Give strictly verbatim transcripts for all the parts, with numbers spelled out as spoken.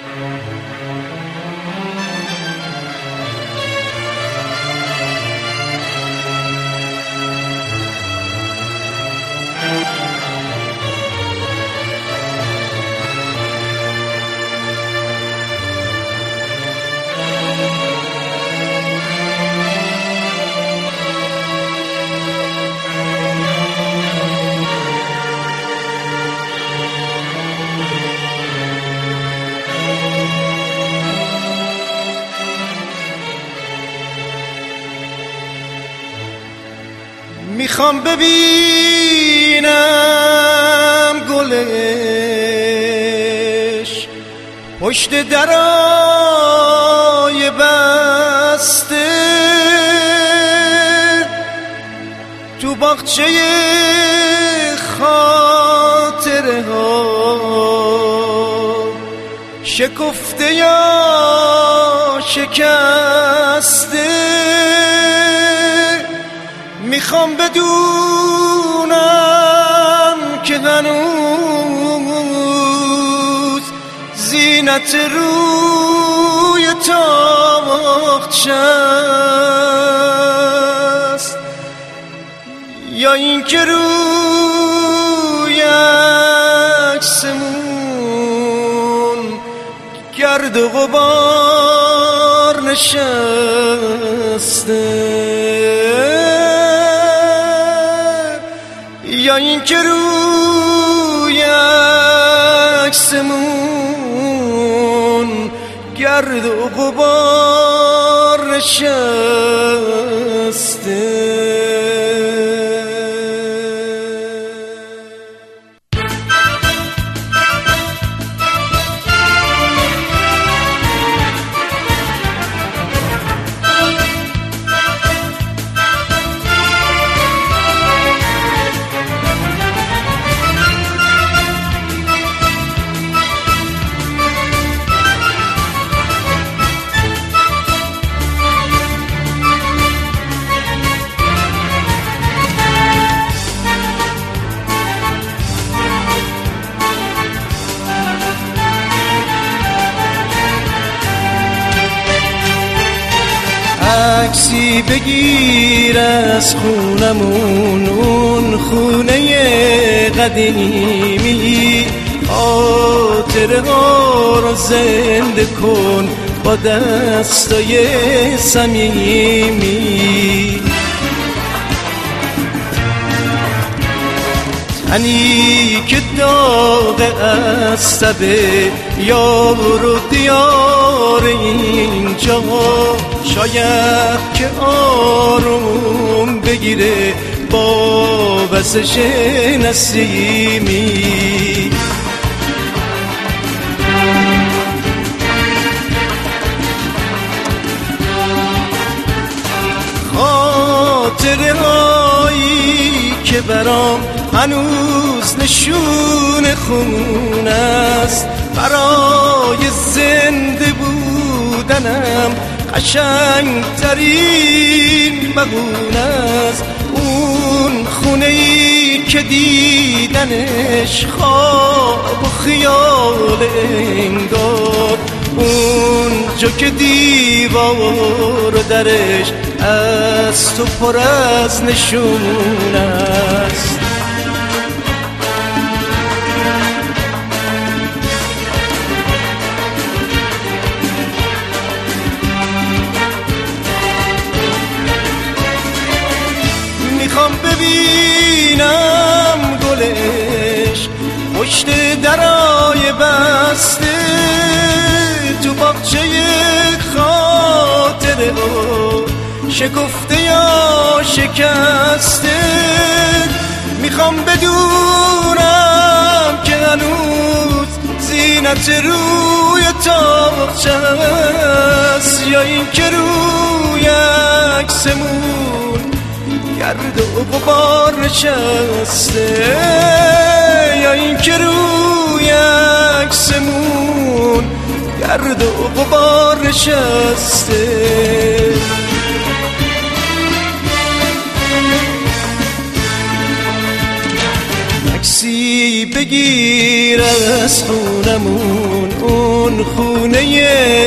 میخوام ببینم گلش پشت درای بسته تو باغچه خاطره ها شکفته یا شکسته. میخوام بدونم که هنوز زینت روی تاقچه است یا این که روی عکسمون گرد و غبار نشسته یا این که روی عکسمون گرد و غبار نشسته. عکسی بگیر از خونمون، اون خونه قدیمی، خاطره ها رو زنده کن با دستای صمیمی. تنی که داغ از تبه یار و دیار اینجا، شاید که آروم بگیره با وزش نسیمی. خاطره هایی که برام هنوز نشون خون است، برای زنده بودنم قشنگترین بهونه است. اون خونه‌ای که دیدنش خواب و خیال انگار، اون جا که دیوار و درش از تو پر از نشون است. میخوام ببینم گلش پشت درای بسته، تو باغچه خاطره ها شکفته یا شکسته. میخوام بدونم که هنوز زینت روی تاقچه است یا این که روی عکسمون گرد و غبار نشسته، یا این که روی عکسمون گرد و غبار نشسته. عکسی بگیر از خونمون، اون خونه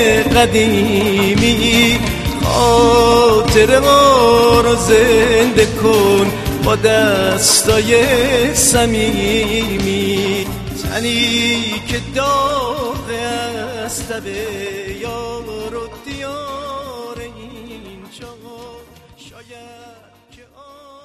قدیمی، خاطره ما رو زنده کن با دستای صمیمی. تنی که داغ از تب یار و دیار اینجا، شاید که